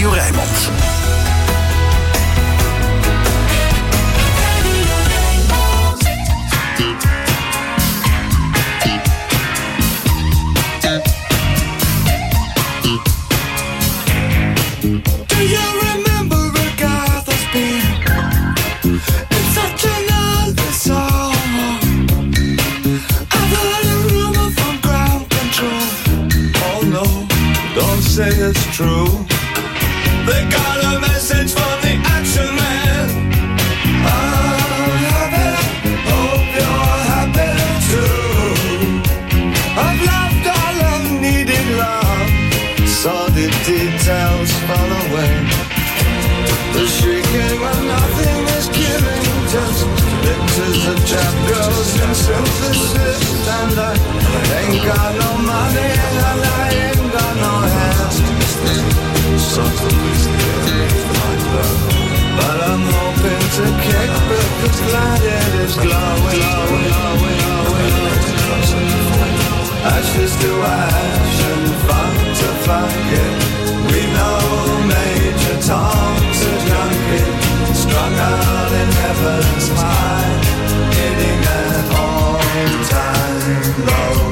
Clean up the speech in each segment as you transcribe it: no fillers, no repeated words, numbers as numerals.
Radio Rijnmond. Say it's true. They got a message from the action man. I'm happy, hope you're happy too. I've loved all I've needed love. Saw the details fall away. The shrieking when nothing is killing. Just pictures of trap girls and synthesis. And I ain't got no money and I ain't got no hands. But I'm hoping to kick because glad it is glowing. Ashes to ash and funk to funk it. We know Major Tom's a junkie, strung out in heaven's mind, hitting an all-time low.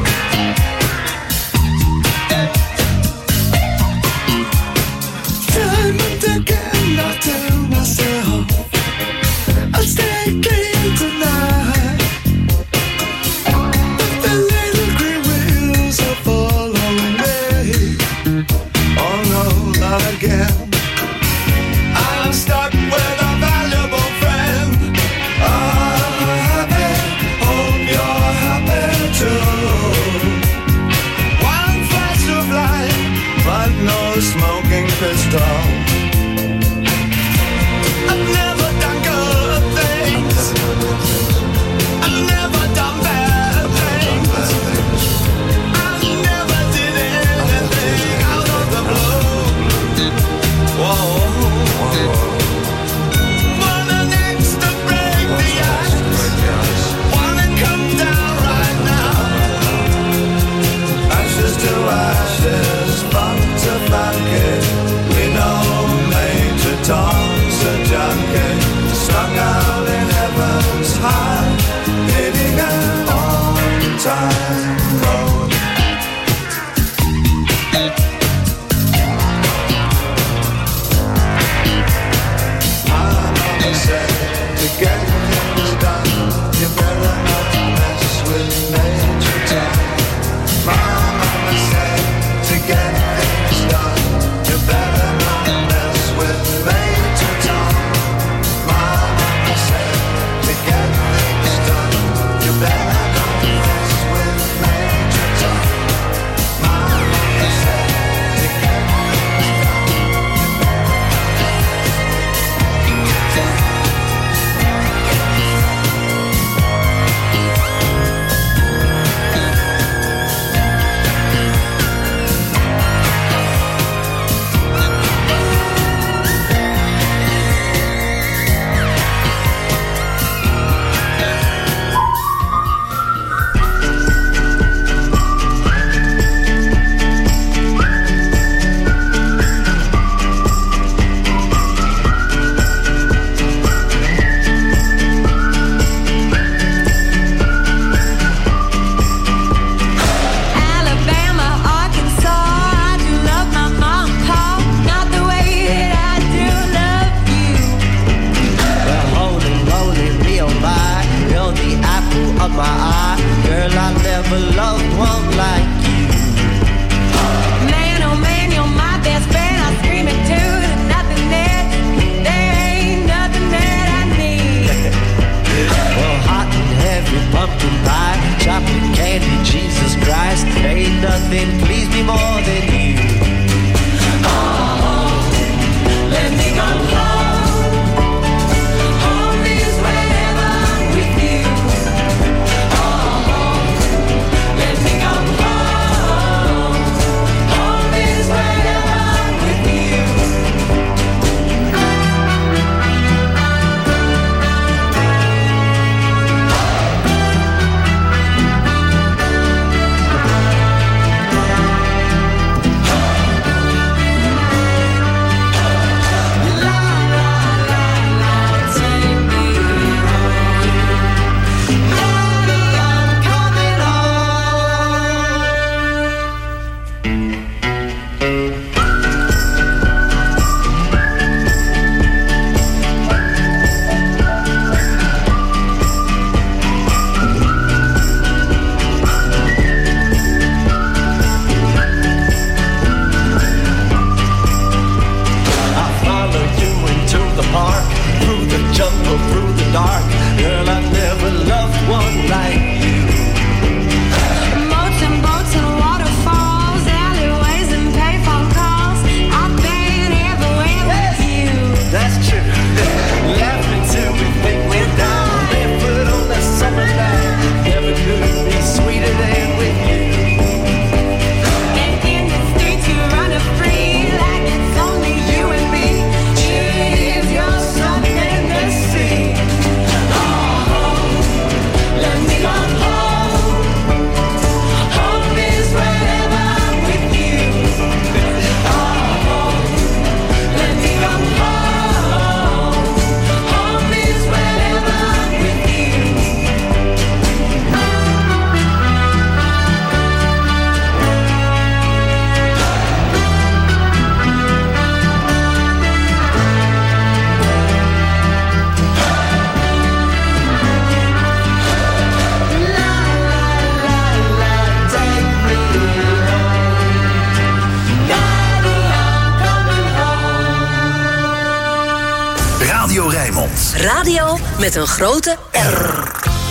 Radio met een grote R.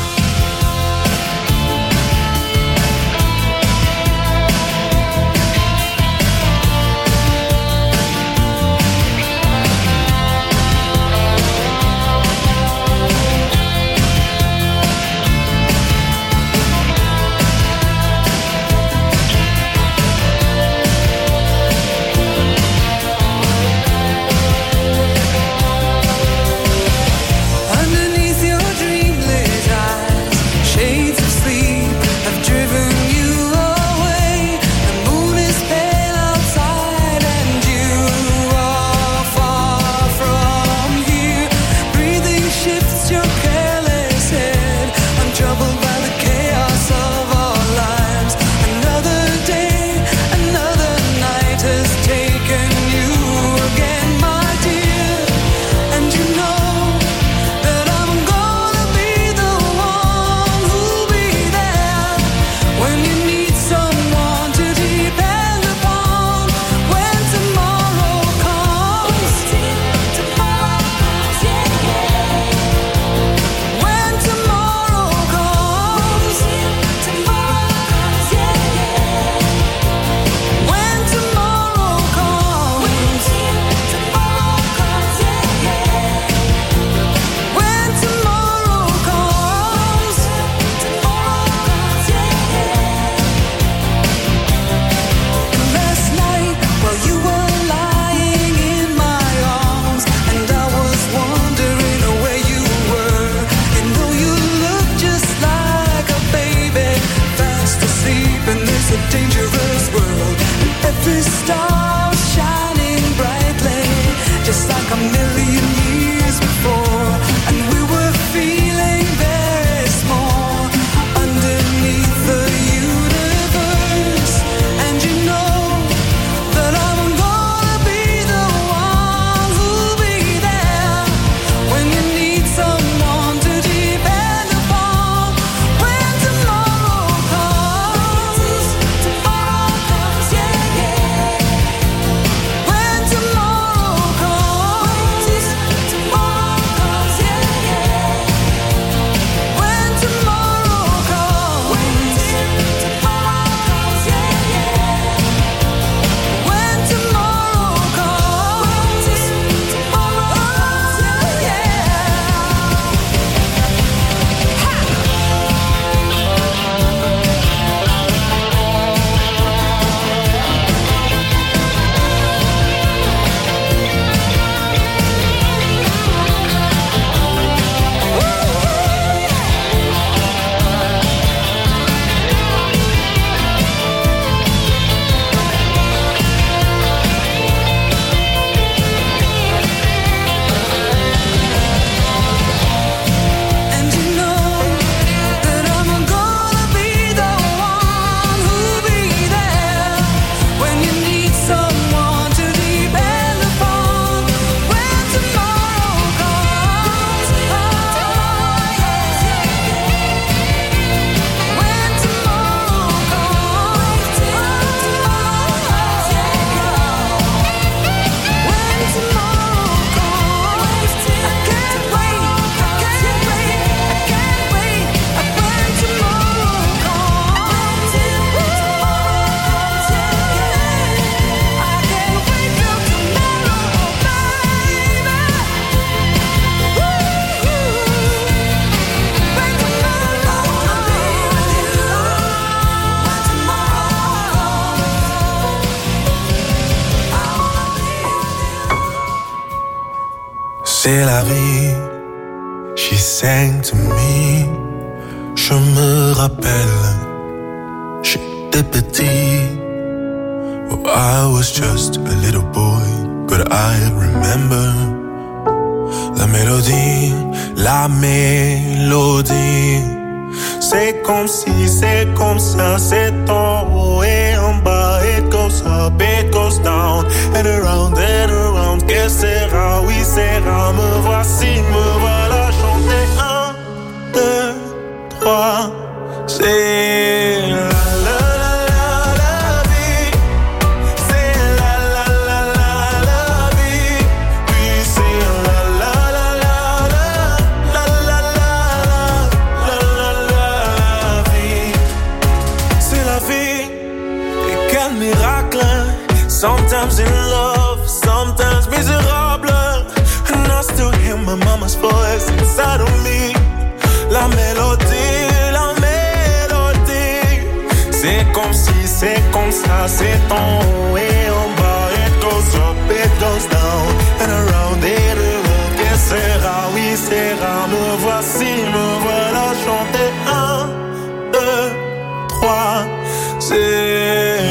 C'est la vie, she sang to me. Je me rappelle, j'étais petit. Oh, I was just a little boy, but I remember la mélodie, la mélodie. C'est comme si, c'est comme ça, c'est en haut et en bas. It goes up, it goes down, and around, que sera, oui sera. Me voici, me voilà chanter 1, 2, 3. C'est la la la la la vie. C'est la la la la la vie. Oui, c'est la la la la la. Sometimes in love, sometimes miserable. And I still hear my mama's voice inside of me. La mélodie, la mélodie. C'est comme si, c'est comme ça, c'est en haut et en bas. It goes up, it goes down, and around it around. Que sera, oui sera. Me voici, me voilà chanter. 1, 2, 3. C'est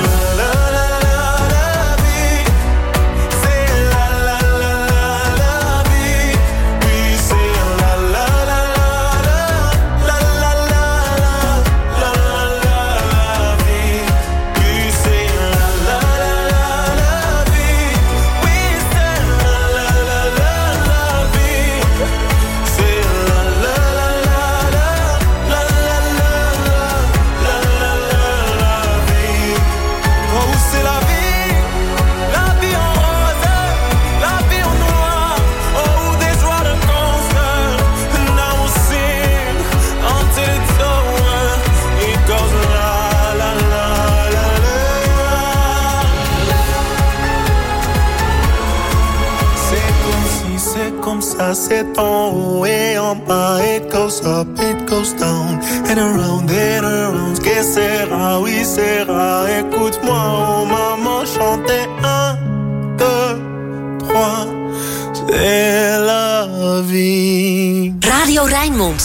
c'est en haut et en bas. It goes up, it goes down, and around and around. Que sera, oui sera. Écoute-moi, oh maman, chanter. 1, 2, 3. C'est la vie. Radio Rijnmond.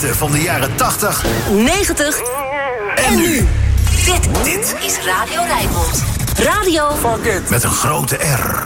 beste van de jaren 80, 90 en nu. Dit is Radio Rijnmond. Radio Fuck it. Met een grote R.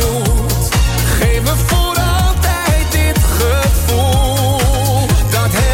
Dat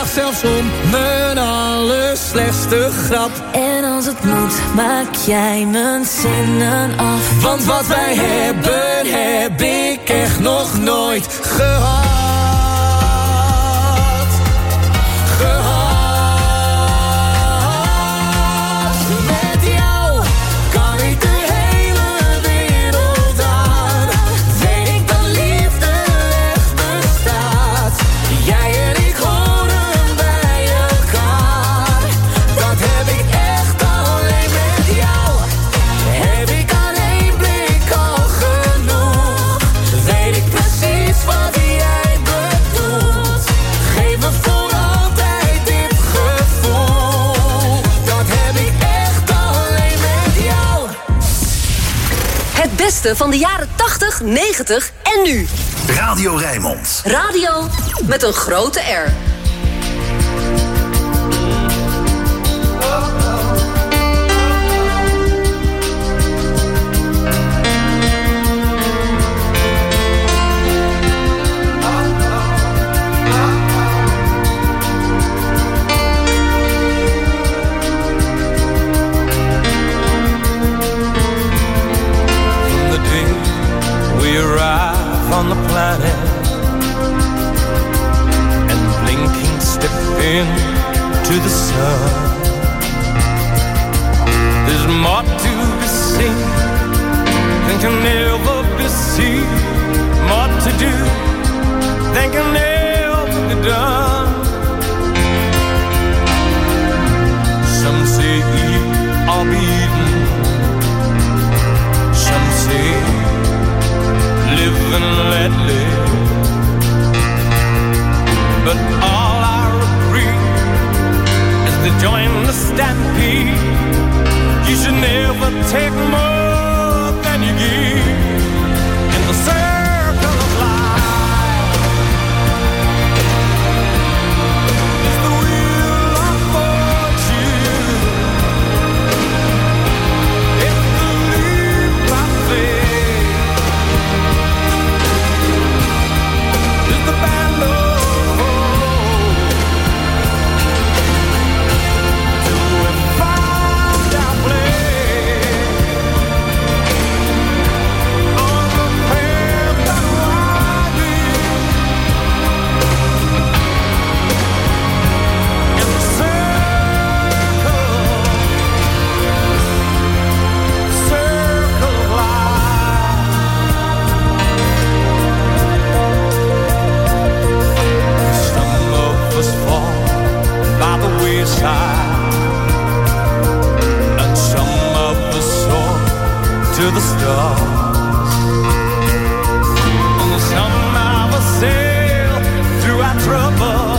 lach zelfs om mijn allerslechtste grap. En als het moet, maak jij mijn zinnen af. Want wat wij hebben, heb ik echt nog nooit gehad. Met jou kan ik de hele wereld aan. Weet ik dat liefde echt bestaat. Jij en ik horen bij elkaar. Dat heb ik echt alleen met jou. Heb ik aan één blik al genoeg. Weet ik precies wat jij bedoelt. Geef me voor altijd dit gevoel. Dat heb ik echt alleen met jou. Het beste van de jaren 80, 90 en nu. Radio Rijnmond. Radio met een grote R. We arrive on the planet and blinking step into the sun. There's more to be seen than can ever be seen. More to do than can ever be done. Some say eat or be eaten. Some say live and let live. But all I agree is to join the stampede. You should never take more than you give. In the circle of life is the wheel of fortune. It's the leap of faith. It's the battle of hope. Do we find our place on the path that we're in the circle of life? Some of us fall by the wayside, and some of us soar to the stars, and some of us sail through our trouble.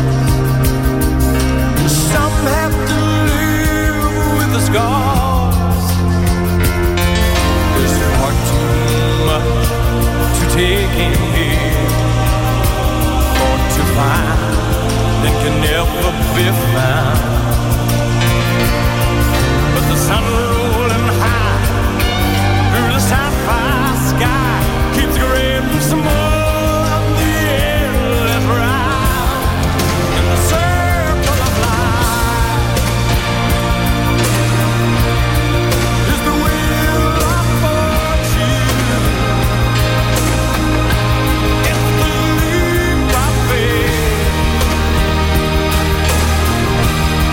Some have to live with the scars. There's far too much to take in here, or to find that can never be found. But the sun rolling high through the sapphire sky keeps grading some more of the endless ride. In the circle of life is the wheel of fortune. It's the leap of faith.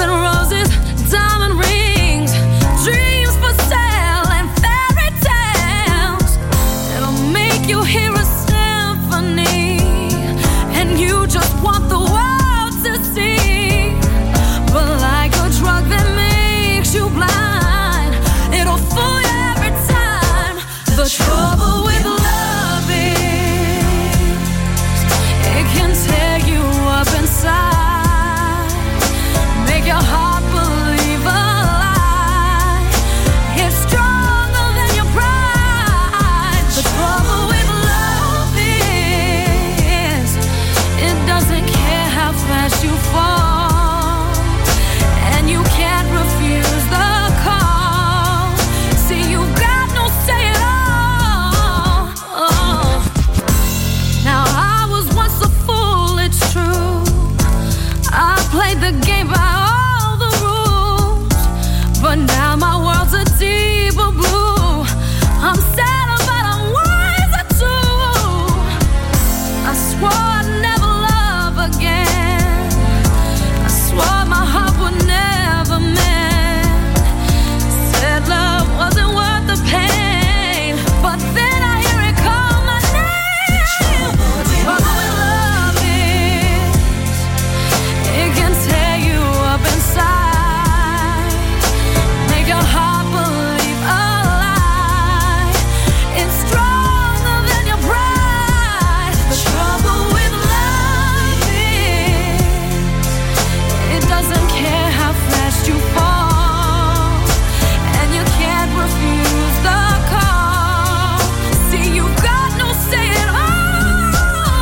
red roses, diamond rings, dreams for sale and fairy tales. It'll make you hear a symphony, and you just want the world to see. But like a drug that makes you blind, it'll fool you every time. The trouble with love is it can tear you up inside, make your heart believe a lie. It's stronger than your pride. The trouble with love is it doesn't care how fast you fall, and you can't refuse the call. See, you got no say at all. Now I was once a fool, it's true. I played the game by all the rules, but now my world's a deeper blue. I'm sadder, but I'm wiser too. I swore I'd never love again. I swore my heart would never mend. Said love wasn't worth the pain, but then I hear it call my name. The trouble with love is it can tear you up inside, make your heart believe a lie. It's stronger than your pride. The trouble with love is it doesn't care how fast you fall, and you can't refuse the call. See, you got no say at all.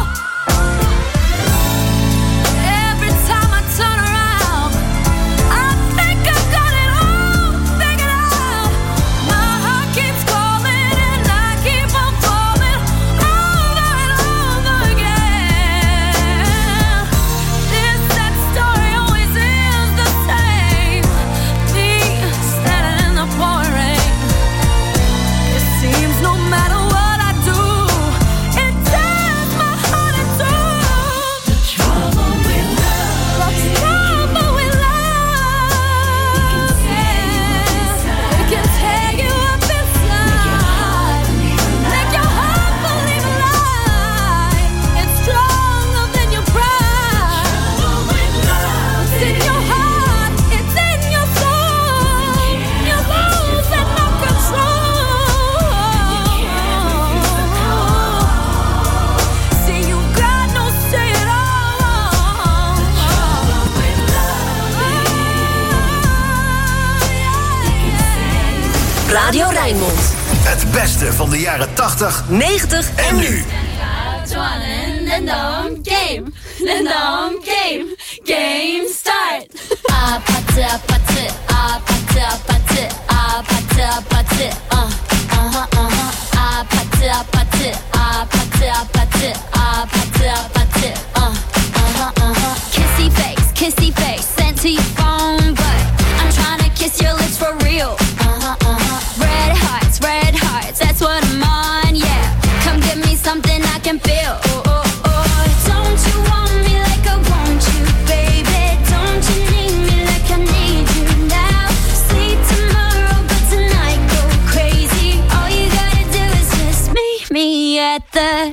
Every time I turn around, I think I got it all figured out. My heart keeps calling and I keep on falling over and over again. This sad story always is the same. Me standing in the pouring rain. It seems no matter what I do, it tears my heart in two. The trouble with love, the trouble with love, it can tear you up inside, make your heart believe a lie. It's stronger than your pride. It's in your heart, it's in your soul. You lose and no control. See, you got no say at all. Radio Rijnmond. Het beste van de jaren 80 90 en nu. Game start. Kissy face, sent to your phone, but I'm trying to kiss your lips for real. Red hearts, that's what I'm on, yeah. Come give me something I can feel. Don't you want me like I want you, baby? Don't you need me like I need you now? Sleep tomorrow, but tonight go crazy. All you gotta do is just meet me at the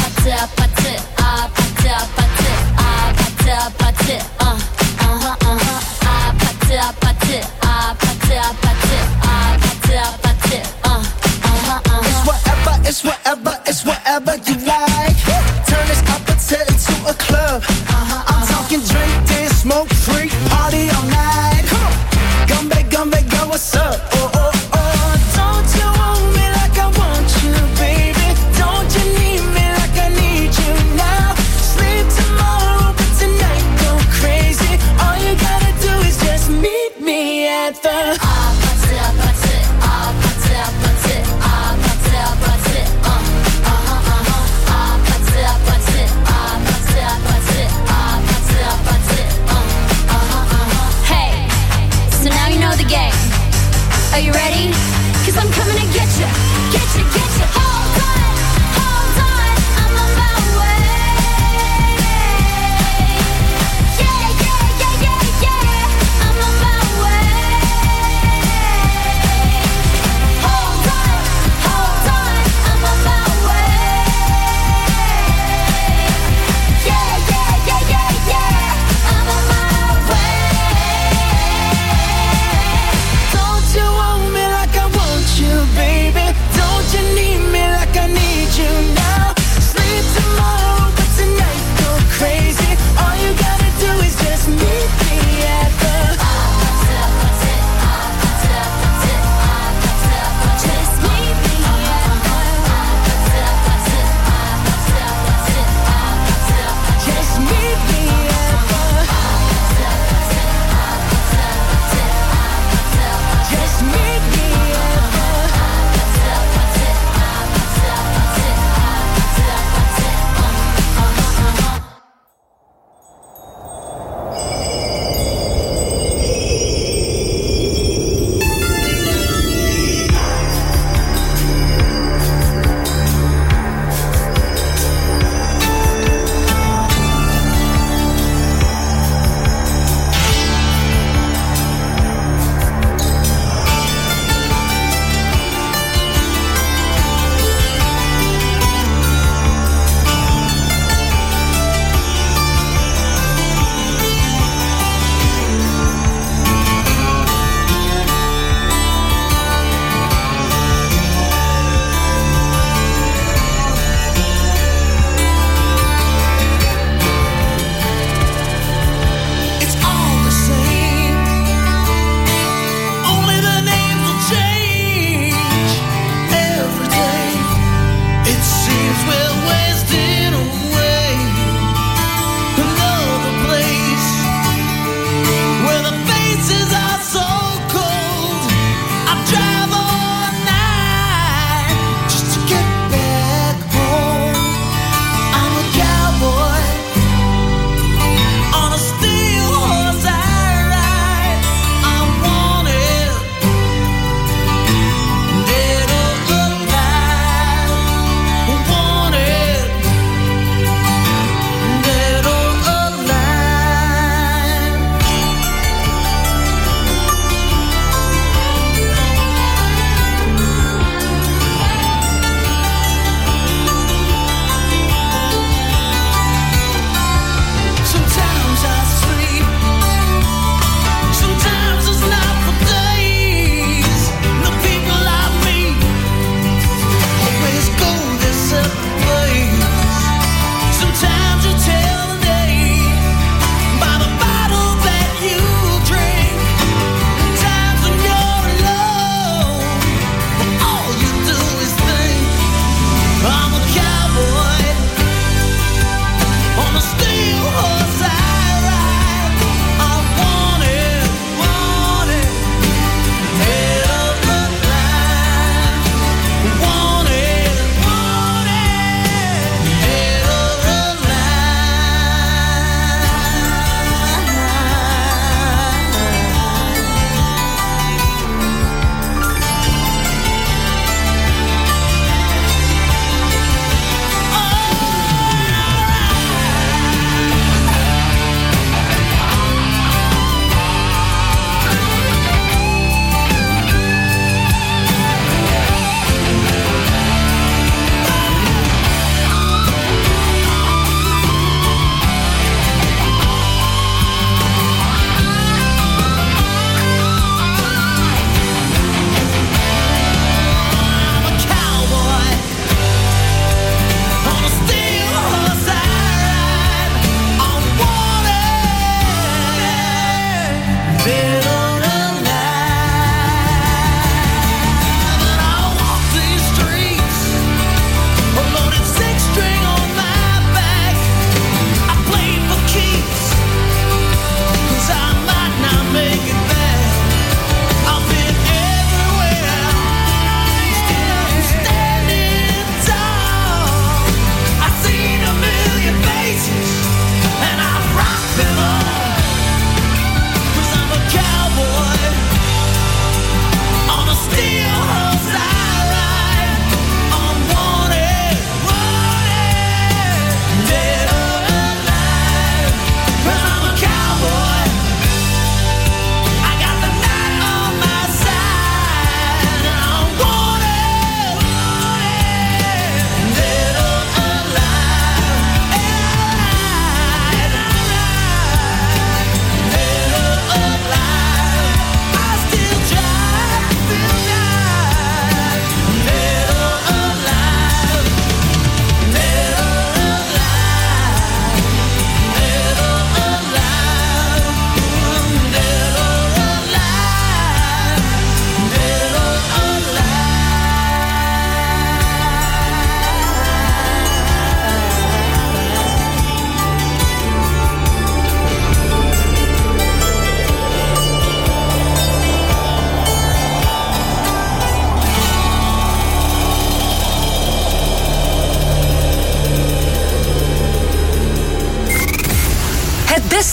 It's whatever you like. Turn this opposite into a club. I'm talking drink, dance, smoke, freak, party all night. Come back, go, what's up? Don't you want me like I want you, baby? Don't you need me like I need you now? Sleep tomorrow, but tonight go crazy. All you gotta do is just meet me at the Are you ready? 'Cause I'm coming to get you. Hold on, I'm on my way. Yeah, I'm on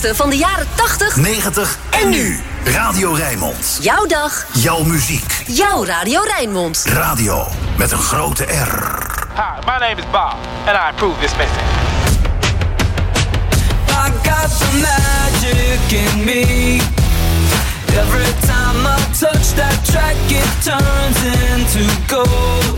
beste van de jaren 80, 90 en nu. Radio Rijnmond. Jouw dag, Jouw muziek. jouw Radio Rijnmond. Radio met een grote R. Hi, my name is Bob, and I approve this message. I got the magic in me. Every time I touch that track, it turns into gold.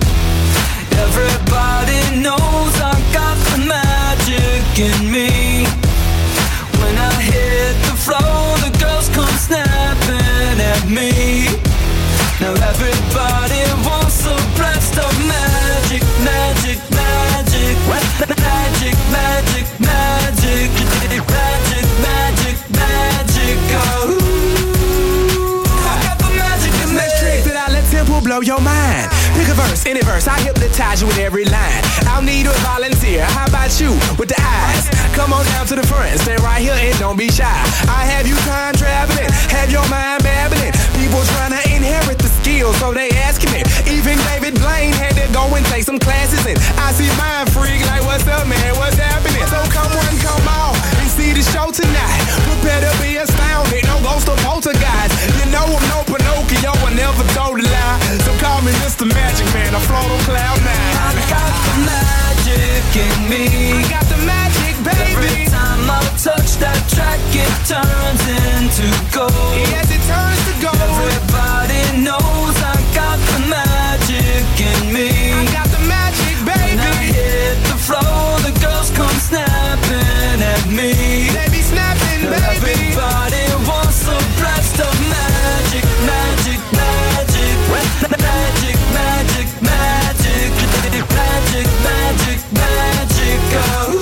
Everybody knows I got the magic in me. When I hit the floor, the girls come snapping at me. Now everybody wants a blast of magic, magic, magic, magic, magic, magic, magic, magic, magic, oh. I got the magic in me. Let's trick that I let tempo blow your mind. Pick a verse, any verse, I hypnotize you with every line. I'll need a volunteer, how about you with the eyes? Come on down to the front, stay right here and don't be shy. I have you time traveling, have your mind babbling. People trying to inherit the skills, so they asking me. Even David Blaine had to go and take some classes and I see mind freak like, what's up man, what's happening? So come on, come on, and see the show tonight. Prepare to be astounded, no ghost or poltergeist. You know I'm no Pinocchio, I never told a lie. So call me Mr. Magic Man, I float on cloud nine. I got the magic in me. I got the magic, baby. Every time I touch that track, it turns into gold. Yes, it turns to gold. Everybody knows I got the magic in me. I got the magic, When I baby. hit the floor, the girls come snapping at me. They be snapping, baby. Everybody wants a blast of magic, magic, magic, magic, magic, magic, magic, magic, magic, oh.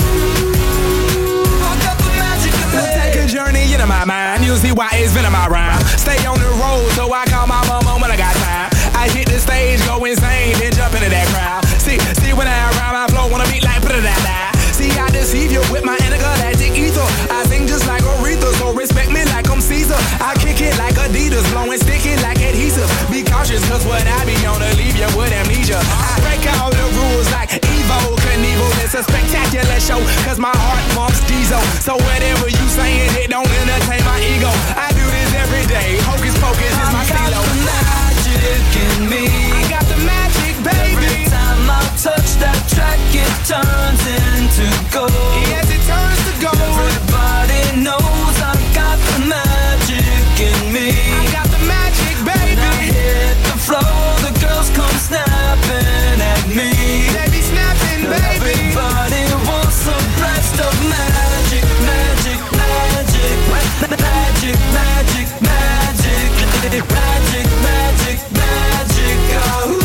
I got the magic in me. Take a journey into my mind. You'll see why it's been in my rhyme. Stay on the road, so I call my mama when I got time. I hit the stage, go insane, then jump into that crowd. See when I rhyme, I flow on a beat like da-da-da-da. See, I deceive you with my intergalactic ether. I sing just like Aretha, so respect me like I'm Caesar. I kick it like Adidas, blowing sticky like adhesive. Be cautious, cause what I be on to leave you with amnesia. I break all the rules like Evo Knievel. It's a spectacular show, cause my heart pumps diesel. So whatever you saying, it don't entertain my ego. I do this every day, hocus pocus is my stilo. I got the magic in me. I got the magic, baby. Every time I touch that track, it turns into gold. Yes, it turns to gold. Everybody knows I got the magic in me. I got the magic, When I baby. hit the floor, the girls come snapping at me. They be snapping, baby. Everybody wants a blast of magic, magic, magic, magic, magic, magic, magic, magic, magic, oh.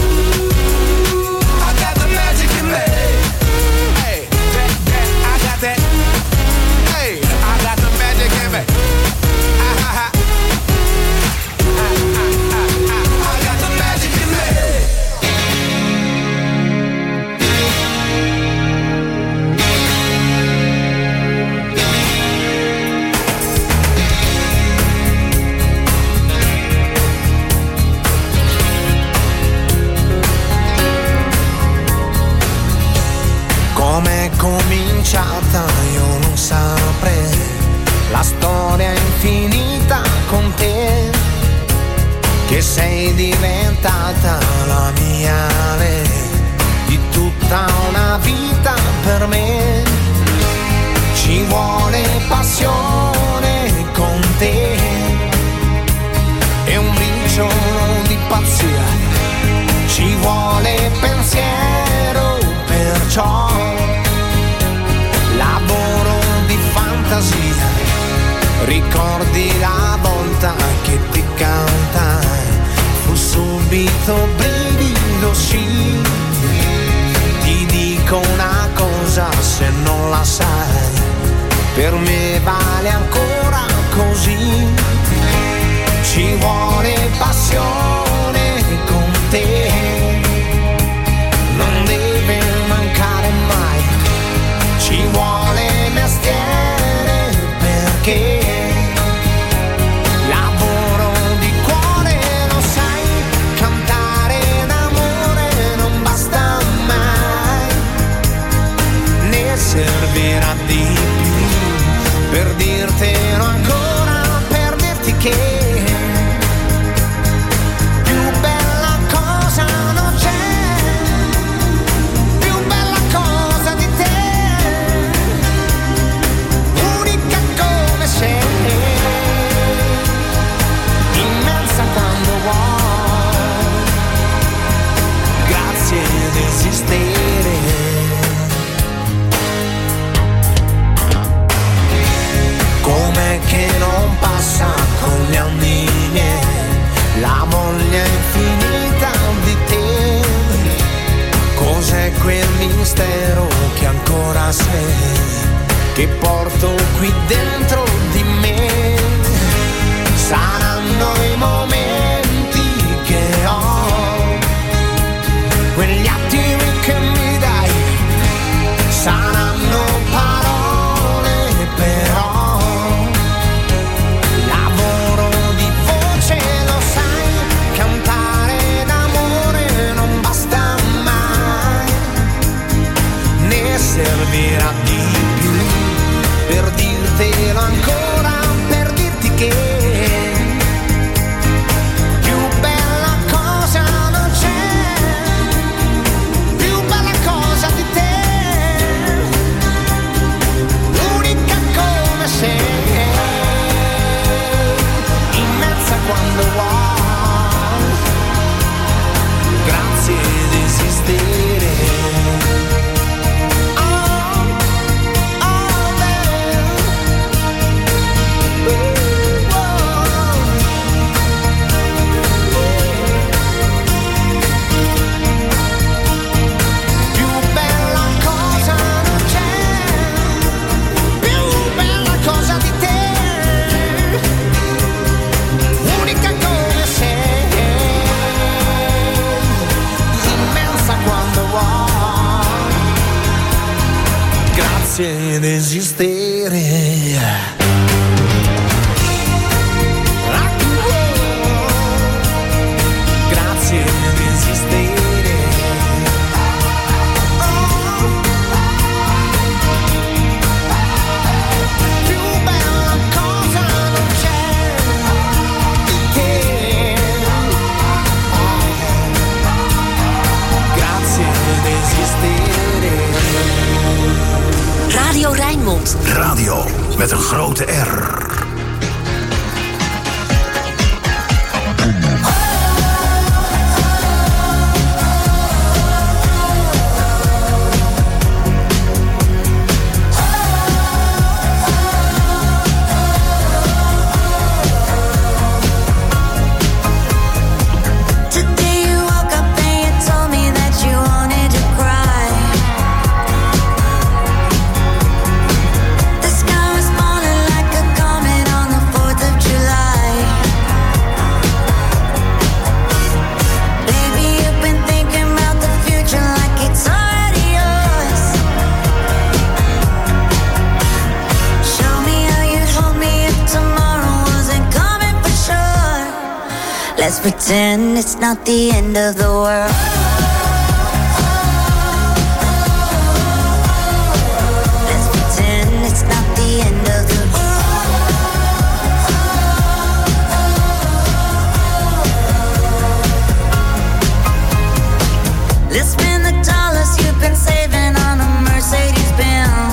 I got the magic in me. Hey, I got that. Hey, I got the magic in me. I got the magic in me. Com'è cominciata io non saprei, la storia infinita con te, che sei diventata la mia re, di tutta una vita per me. Ci vuole passione con te e un briciolo di pazzia, ci vuole pensiero, perciò lavoro di fantasia. Ricordi la volta che ti cantai, fu subito brivido, sì. Ti dico una cosa, se non la sai, per me vale ancora così. Ci vuole passione con te, non deve mancare mai. Ci vuole mestiere perché lavoro di cuore, lo sai, cantare d'amore non basta mai, ne servirà di più per dirtelo sé che porto qui dentro di me. Saranno i momenti che ho, quegli attimi che mi dai, saranno parole però. Lavoro di voce, lo sai, cantare d'amore non basta mai, ne servirà di più per dirtelo ancora, per dirti che quando vuoi, grazie di esistere. Più bella cosa non c'è, più bella cosa di te. Grazie di esistere. Grazie di esistere. Più bella cosa non c'è di te. Grazie di esistere. Radio Rijnmond. Radio met een grote R. Let's pretend it's not the end of the world. Let's pretend it's not the end of the world. Let's spend the dollars you've been saving on a Mercedes Benz.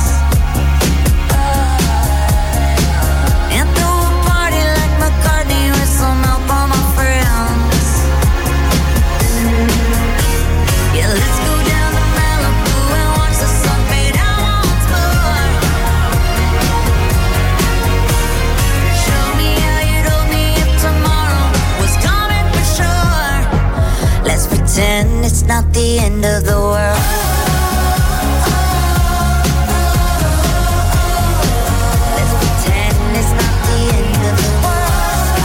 Pretend it's not the end of the world. Let's pretend it's not the end of the world.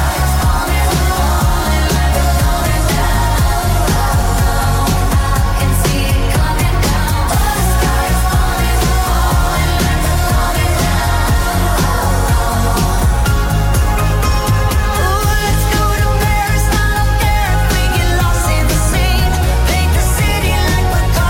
I can see it coming down. The sky is falling, falling, ooh, let's go to Paris. I don't care if we get lost in the sea. Paint the city like we're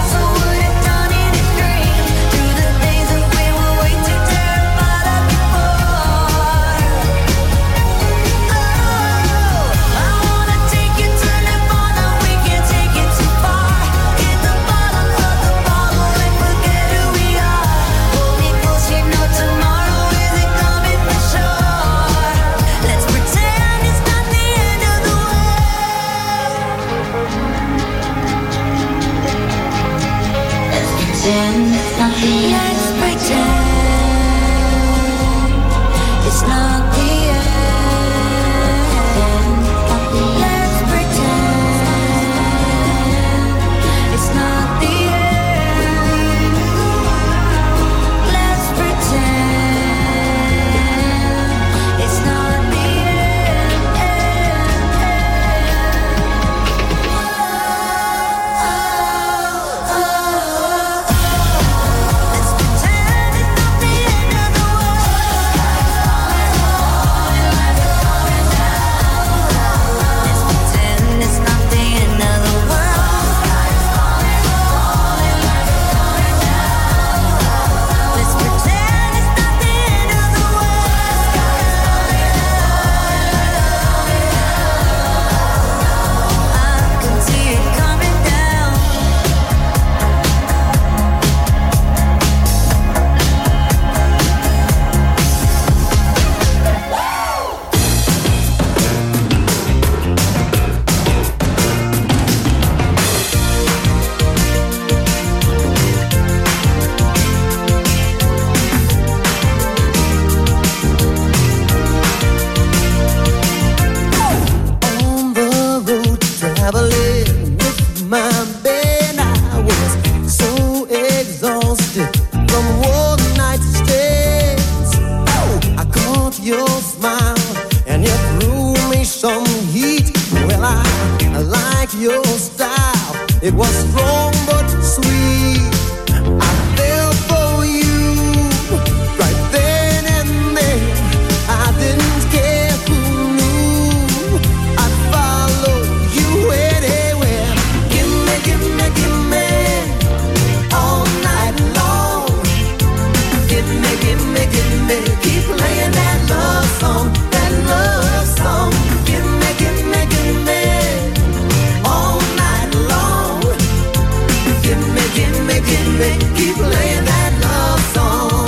like your style. It was strong but sweet. I fell for you right then and there. I didn't care who knew. I'd follow you anywhere. Give me all night long. Give me, keep playing that love song, that love song. Give me all night long. Give me, keep playing that love song.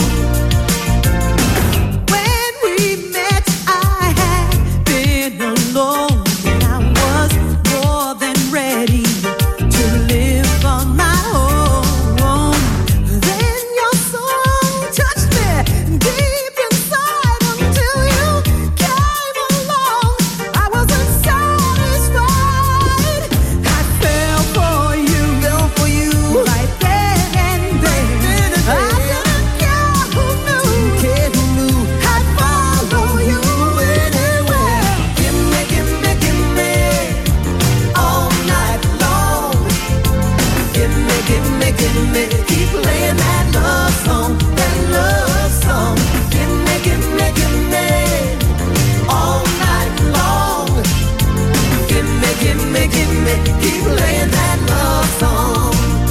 When we met, I had been alone, and I was more than ready to live on my own. Then your song touched me deep inside until you came along. I wasn't satisfied. I fell for you right then and there. I didn't care who knew. I'd follow you anywhere. Give me all night long. Give me, keep playing that love song, that love song. Give me all night long. Give me, keep playing that love song.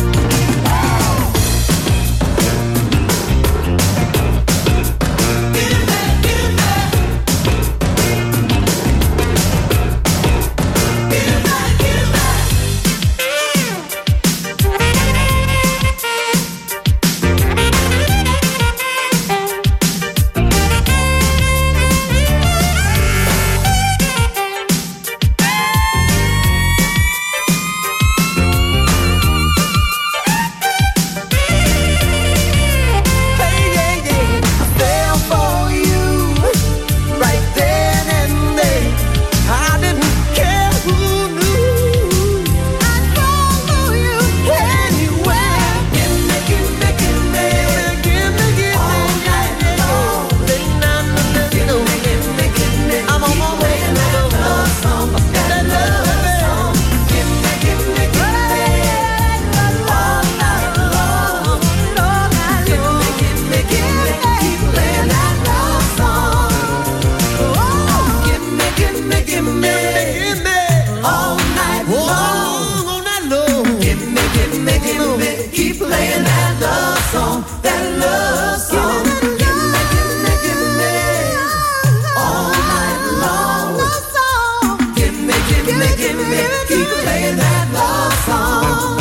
Keep playing that love song, that love song. Give me all night long. Give me, keep playing that love song.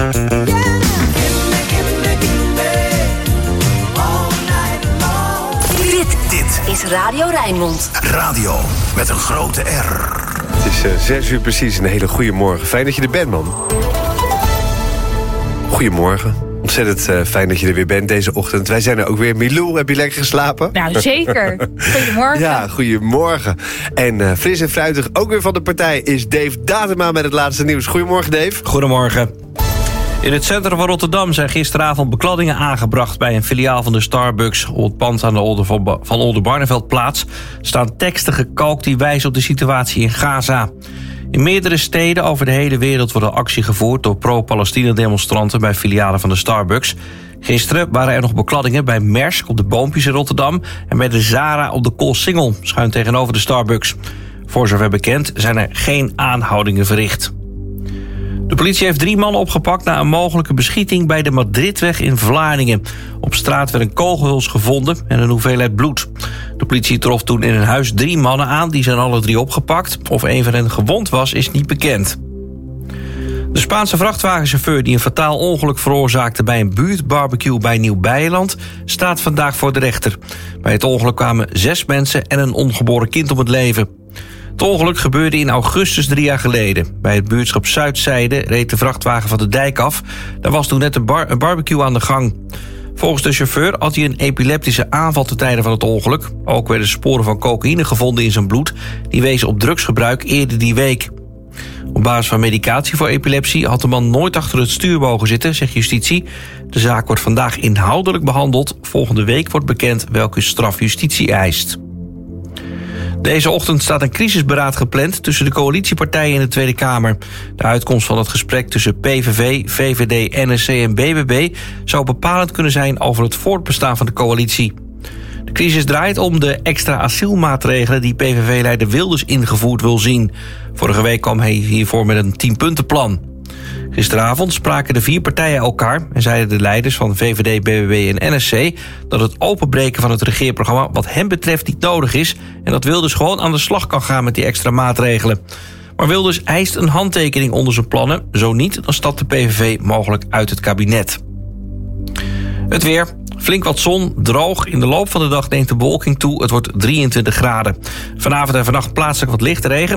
Give me all night long. Dit is Radio Rijnmond. Radio met een grote R. Het is 6 uur precies, een hele goede morgen. Fijn dat je er bent, man. Goedemorgen. Ontzettend fijn dat je er weer bent deze ochtend. Wij zijn er ook weer. Milou, heb je lekker geslapen? Nou, zeker. Goedemorgen. Ja, goedemorgen. En fris en fruitig ook weer van de partij is Dave Datema met het laatste nieuws. Goedemorgen, Dave. Goedemorgen. In het centrum van Rotterdam zijn gisteravond bekladdingen aangebracht bij een filiaal van de Starbucks. Op het pand aan de van Oldenbarneveldplaats staan teksten gekalkt die wijzen op de situatie in Gaza. In meerdere steden over de hele wereld wordt actie gevoerd door pro-Palestina-demonstranten bij filialen van de Starbucks. Gisteren waren er nog bekladdingen bij Maersk op de Boompjes in Rotterdam en bij de Zara op de Koolsingel, schuin tegenover de Starbucks. Voor zover bekend zijn er geen aanhoudingen verricht. De politie heeft 3 mannen opgepakt na een mogelijke beschieting bij de Madridweg in Vlaardingen. Op straat werd een kogelhuls gevonden en een hoeveelheid bloed. De politie trof toen in een huis 3 mannen aan, die zijn alle 3 opgepakt. Of een van hen gewond was, is niet bekend. De Spaanse vrachtwagenchauffeur die een fataal ongeluk veroorzaakte bij een buurtbarbecue bij Nieuw-Beierland staat vandaag voor de rechter. Bij het ongeluk kwamen 6 mensen en een ongeboren kind om het leven. Het ongeluk gebeurde in augustus 3 jaar geleden. Bij het buurtschap Zuidzijde reed de vrachtwagen van de dijk af. Daar was toen net een barbecue aan de gang. Volgens de chauffeur had hij een epileptische aanval ten tijde van het ongeluk. Ook werden sporen van cocaïne gevonden in zijn bloed. Die wezen op drugsgebruik eerder die week. Op basis van medicatie voor epilepsie had de man nooit achter het stuur mogen zitten, zegt justitie. De zaak wordt vandaag inhoudelijk behandeld. Volgende week wordt bekend welke straf justitie eist. Deze ochtend staat een crisisberaad gepland tussen de coalitiepartijen in de Tweede Kamer. De uitkomst van het gesprek tussen PVV, VVD, NSC en BBB zou bepalend kunnen zijn over het voortbestaan van de coalitie. De crisis draait om de extra asielmaatregelen die PVV-leider Wilders ingevoerd wil zien. Vorige week kwam hij hiervoor met een 10-puntenplan. Gisteravond spraken de 4 partijen elkaar en zeiden de leiders van VVD, BBB en NSC dat het openbreken van het regeerprogramma wat hen betreft niet nodig is en dat Wilders gewoon aan de slag kan gaan met die extra maatregelen. Maar Wilders eist een handtekening onder zijn plannen. Zo niet, dan stapt de PVV mogelijk uit het kabinet. Het weer. Flink wat zon, droog. In de loop van de dag neemt de bewolking toe. Het wordt 23 graden. Vanavond en vannacht plaatselijk wat lichte regen.